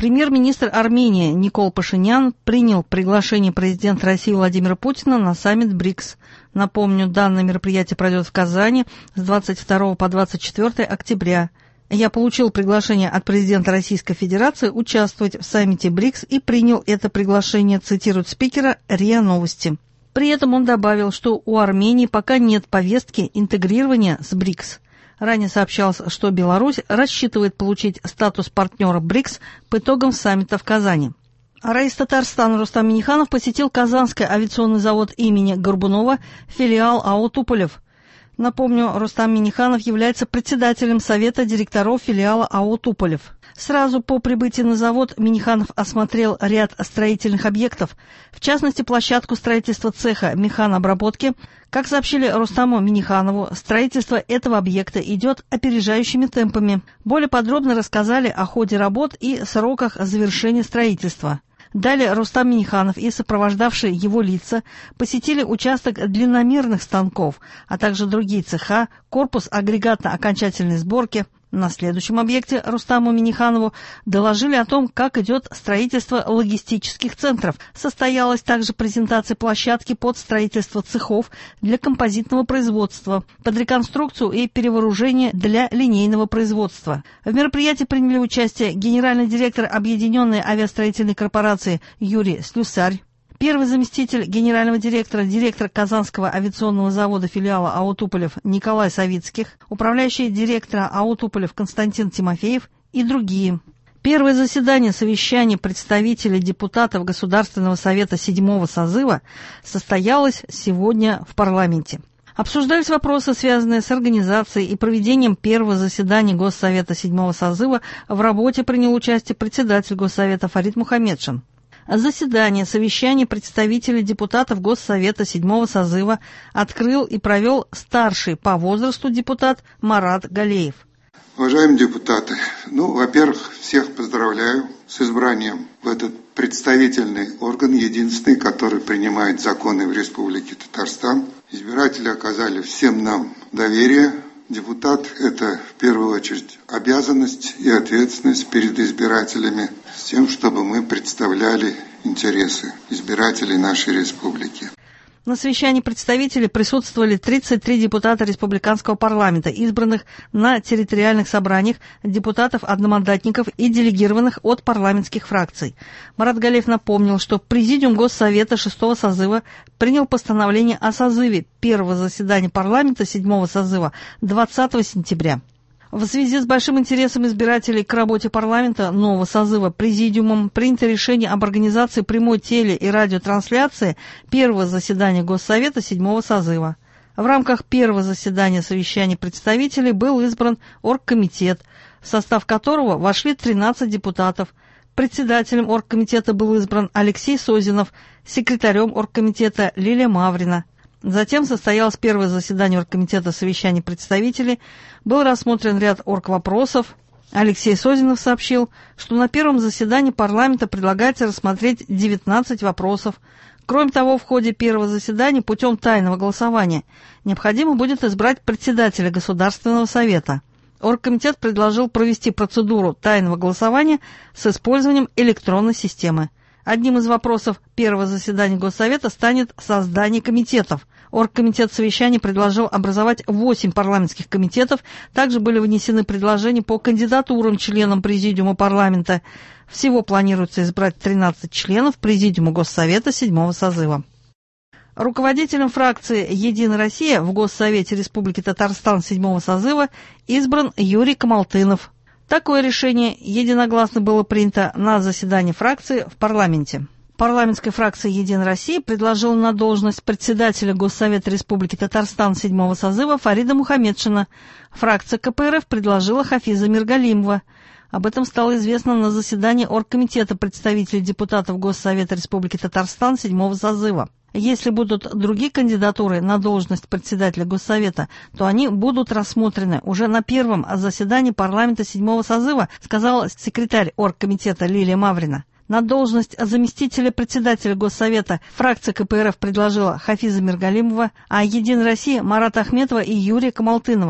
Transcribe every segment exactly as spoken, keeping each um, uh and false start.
Премьер-министр Армении Никол Пашинян принял приглашение президента России Владимира Путина на саммит БРИКС. Напомню, данное мероприятие пройдет в Казани с двадцать второго по двадцать четвёртое октября. Я получил приглашение от президента Российской Федерации участвовать в саммите БРИКС и принял это приглашение, цитирует спикера РИА Новости. При этом он добавил, что у Армении пока нет повестки интегрирования с БРИКС. Ранее сообщалось, что Беларусь рассчитывает получить статус партнера БРИКС по итогам саммита в Казани. Раис Татарстана Рустам Минниханов посетил Казанский авиационный завод имени Горбунова, филиал АО «Туполев». Напомню, Рустам Минниханов является председателем Совета директоров филиала АО «Туполев». Сразу по прибытии на завод Минниханов осмотрел ряд строительных объектов, в частности, площадку строительства цеха механообработки. Как сообщили Рустаму Минниханову, строительство этого объекта идет опережающими темпами. Более подробно рассказали о ходе работ и сроках завершения строительства. Далее Рустам Минниханов и сопровождавшие его лица посетили участок длинномерных станков, а также другие цеха, корпус агрегатно-окончательной сборки. На следующем объекте Рустаму Минниханову доложили о том, как идет строительство логистических центров. Состоялась также презентация площадки под строительство цехов для композитного производства, под реконструкцию и перевооружение для линейного производства. В мероприятии приняли участие генеральный директор Объединенной авиастроительной корпорации Юрий Слюсарь, первый заместитель генерального директора, директор Казанского авиационного завода филиала АО «Туполев» Николай Савицких, управляющий директора АО «Туполев» Константин Тимофеев и другие. Первое заседание совещания представителей депутатов Государственного совета седьмого созыва состоялось сегодня в парламенте. Обсуждались вопросы, связанные с организацией и проведением первого заседания Госсовета седьмого созыва. В работе принял участие председатель Госсовета Фарид Мухаммедшин. Заседание совещания представителей депутатов Госсовета седьмого созыва открыл и провел старший по возрасту депутат Марат Галеев. Уважаемые депутаты, ну, во-первых, всех поздравляю с избранием в этот представительный орган, единственный, который принимает законы в Республике Татарстан. Избиратели оказали всем нам доверие. Депутат – это в первую очередь обязанность и ответственность перед избирателями с тем, чтобы мы представляли интересы избирателей нашей республики. На совещании представителей присутствовали тридцать три депутата республиканского парламента, избранных на территориальных собраниях, депутатов-одномандатников и делегированных от парламентских фракций. Марат Галеев напомнил, что Президиум Госсовета шестого созыва принял постановление о созыве первого заседания парламента седьмого созыва двадцатого сентября. В связи с большим интересом избирателей к работе парламента нового созыва Президиумом принято решение об организации прямой теле- и радиотрансляции первого заседания Госсовета седьмого созыва. В рамках первого заседания совещания представителей был избран оргкомитет, в состав которого вошли тринадцать депутатов. Председателем оргкомитета был избран Алексей Созинов, секретарем оргкомитета Лилия Маврина. Затем состоялось первое заседание оргкомитета совещаний представителей, был рассмотрен ряд оргвопросов. Алексей Созинов сообщил, что на первом заседании парламента предлагается рассмотреть девятнадцать вопросов. Кроме того, в ходе первого заседания путем тайного голосования необходимо будет избрать председателя Государственного совета. Оргкомитет предложил провести процедуру тайного голосования с использованием электронной системы. Одним из вопросов первого заседания Госсовета станет создание комитетов. Оргкомитет совещаний предложил образовать восемь парламентских комитетов. Также были внесены предложения по кандидатурам членам Президиума парламента. Всего планируется избрать тринадцать членов Президиума Госсовета седьмого созыва. Руководителем фракции «Единая Россия» в Госсовете Республики Татарстан седьмого созыва избран Юрий Камалтынов. Такое решение единогласно было принято на заседании фракции в парламенте. Парламентская фракция «Единая Россия» предложила на должность председателя Госсовета Республики Татарстан седьмого созыва Фарида Мухаммедшина. Фракция ка пэ эр эф предложила Хафиза Миргалимова. Об этом стало известно на заседании оргкомитета представителей депутатов Госсовета Республики Татарстан седьмого созыва. Если будут другие кандидатуры на должность председателя Госсовета, то они будут рассмотрены уже на первом заседании парламента седьмого созыва, сказал секретарь оргкомитета Лилия Маврина. На должность заместителя председателя Госсовета фракция ка пэ эр эф предложила Хафиза Миргалимова, а «Единая Россия» Марата Ахметова и Юрия Камалтынова.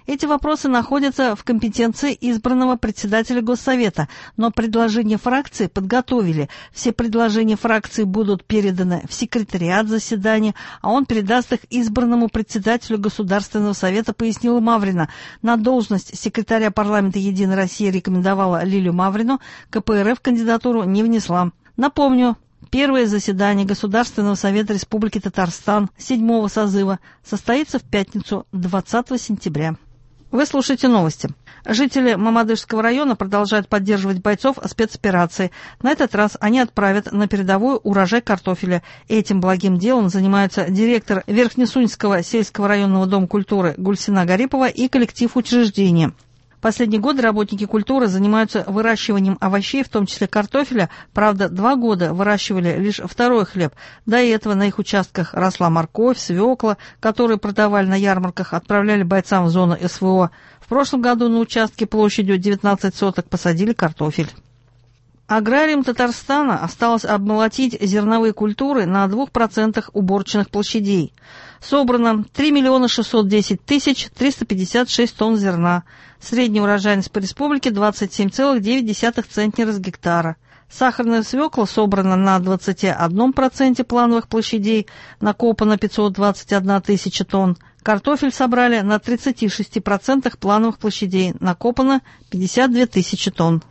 Эти вопросы находятся в компетенции избранного председателя Госсовета, но предложения фракции подготовили. Все предложения фракции будут переданы в секретариат заседания, а он передаст их избранному председателю Государственного совета, пояснила Маврина. На должность секретаря парламента «Единой России» рекомендовала Лилию Маврину, КПРФ кандидатуру не внесла. Напомню, первое заседание Государственного совета Республики Татарстан седьмого созыва состоится в пятницу, двадцатого сентября. Вы слушаете новости. Жители Мамадышского района продолжают поддерживать бойцов спецоперации. На этот раз они отправят на передовую урожай картофеля. Этим благим делом занимаются директор Верхнесуньского сельского районного дома культуры Гульсина Гарипова и коллектив учреждения. Последние годы работники культуры занимаются выращиванием овощей, в том числе картофеля. Правда, два года выращивали лишь второй хлеб. До этого на их участках росла морковь, свекла, которые продавали на ярмарках, отправляли бойцам в зону СВО. В прошлом году на участке площадью девятнадцать соток посадили картофель. Аграриям Татарстана осталось обмолотить зерновые культуры на двух процентах уборочных площадей. Собрано три миллиона шестьсот десять тысяч триста пятьдесят шесть тонн зерна. Средняя урожайность по республике двадцать семь целых девять десятых центнера с гектара. Сахарная свекла собрана на двадцати одном проценте плановых площадей, накопано пятьсот двадцать одна тысяча тонн. Картофель собрали на тридцати шести процентах плановых площадей, накопано пятьдесят две тысячи тонн.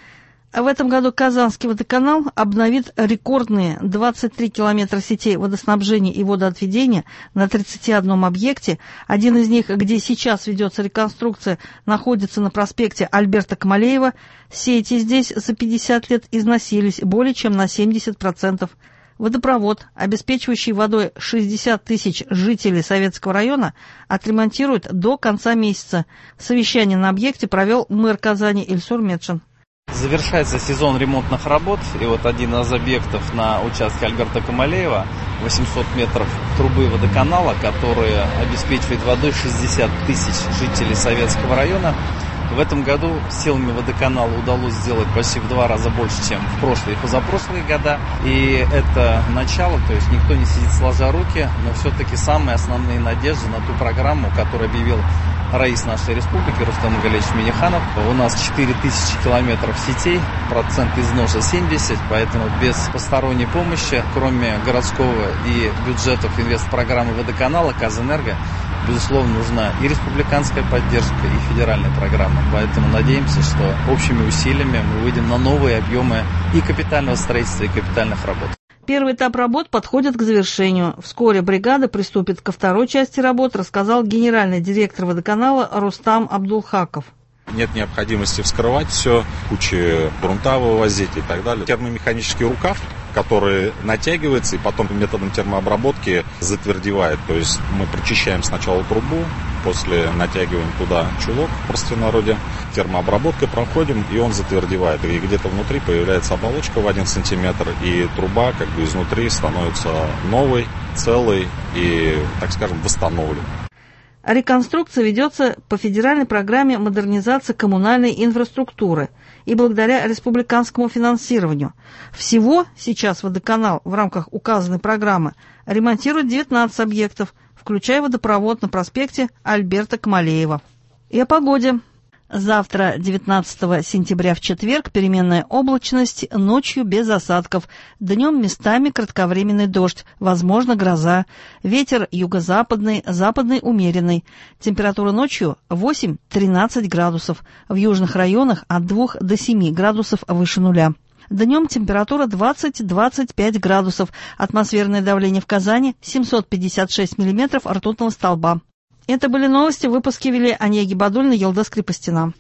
В этом году Казанский водоканал обновит рекордные двадцать три километра сетей водоснабжения и водоотведения на тридцати одном объекте. Один из них, где сейчас ведется реконструкция, находится на проспекте Альберта Камалеева. Сети здесь за пятьдесят лет износились более чем на семьдесят процентов. Водопровод, обеспечивающий водой шестьдесят тысяч жителей Советского района, отремонтируют до конца месяца. Совещание на объекте провел мэр Казани Ильсур Медшин. Завершается сезон ремонтных работ, и вот один из объектов на участке Альберта Камалеева, восемьсот метров трубы водоканала, которая обеспечивает водой шестьдесят тысяч жителей Советского района. В этом году силами водоканала удалось сделать почти в два раза больше, чем в прошлые и позапрошлые года. И это начало, то есть никто не сидит сложа руки, но все-таки самые основные надежды на ту программу, которую объявил раис нашей республики Рустам Галевич Миниханов. У нас четыре тысячи километров сетей, процент износа семьдесят, поэтому без посторонней помощи, кроме городского и бюджетов инвестпрограммы водоканала, Казэнерго, безусловно, нужна и республиканская поддержка, и федеральная программа. Поэтому надеемся, что общими усилиями мы выйдем на новые объемы и капитального строительства, и капитальных работ. Первый этап работ подходит к завершению. Вскоре бригада приступит ко второй части работ, рассказал генеральный директор водоканала Рустам Абдулхаков. Нет необходимости вскрывать все, кучи грунта вывозить и так далее. Термомеханический рукав, который натягивается и потом методом термообработки затвердевает. То есть мы прочищаем сначала трубу, после натягиваем туда чулок, в простонародье, термообработкой проходим, и он затвердевает. И где-то внутри появляется оболочка в один сантиметр, и труба как бы изнутри становится новой, целой и, так скажем, восстановленной. Реконструкция ведется по федеральной программе модернизации коммунальной инфраструктуры и благодаря республиканскому финансированию. Всего сейчас водоканал в рамках указанной программы ремонтирует девятнадцать объектов, включая водопровод на проспекте Альберта Камалеева. И о погоде. Завтра, девятнадцатого сентября, в четверг, переменная облачность, ночью без осадков. Днем местами кратковременный дождь, возможно гроза. Ветер юго-западный, западный умеренный. Температура ночью восемь-тринадцать градусов. В южных районах от двух до семи градусов выше нуля. Днем температура двадцать-двадцать пять градусов. Атмосферное давление в Казани семьсот пятьдесят шесть миллиметров ртутного столба. Это были новости. В выпуске вели Онеги Бадульна, Елда Скрипостина.